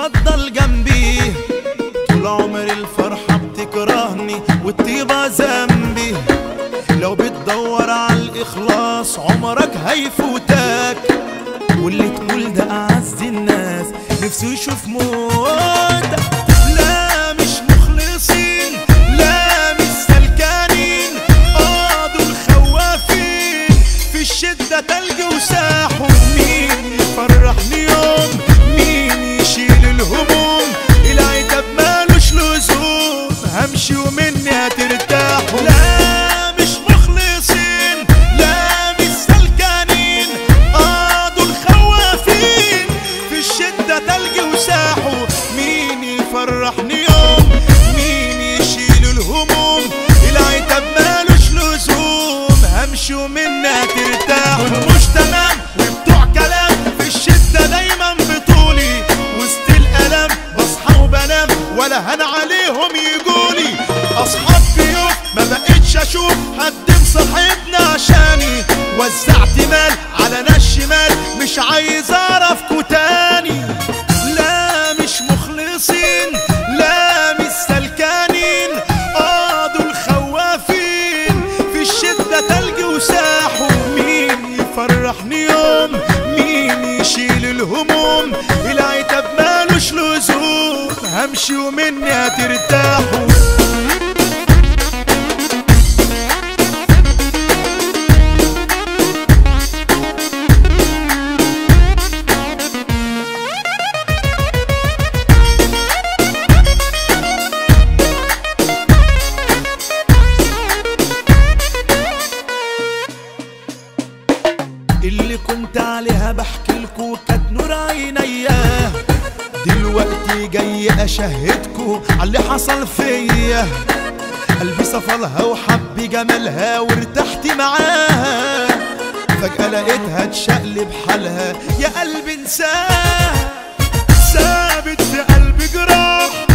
تفضل جنبي. طول عمر الفرحة بتكرهني والطيبة ذنبي. لو بتدور على الإخلاص عمرك هيفوتك، واللي تقول ده أعز الناس نفسه يشوف موتك. لا مش مخلصين، لا مش سلكانين، دول خوافين في الشدة تلج وساحوا. مين يفرحني يوم، مين يشيل الهموم، العتاب مالوش لزوم، همشي ومني هترتاحوا. لا مش مخلصين، لا مش سلكانين، دول خوافين في الشدة تلج وساحوا. مين يفرحني يوم، مين يشيل الهموم، العتاب مالوش لزوم، همشي ومني هترتاحوا. مش تمام وبتوع كلام في الشدة دايما بطولي، وسط الألم بصحى وبنام ولا هن عليهم يجولي. أصحاب بيوت ما بقتش أشوف حد مصاحبنا عشاني، وزعت مال على ناس شمال مش عايز أعرفكوا تاني. لا مش مخلصين، لا مش سلكانين، دول خوافين في الشدة تلج وساحوا. مين يفرحني يوم، مين يشيل الهموم، العتاب مالوش لزوم، همشي ومني هترتاحوا. اللي كنت عليها بحكيلكوا كانت نور عينيا، دلوقتي جاي اشهدكوا عاللي حصل فيا. قلبي صفالها وحب جمالها وارتحت معاها، فجأة لقيتها تشقلب حالها، يا قلبي انساها. سابت في قلبي جراح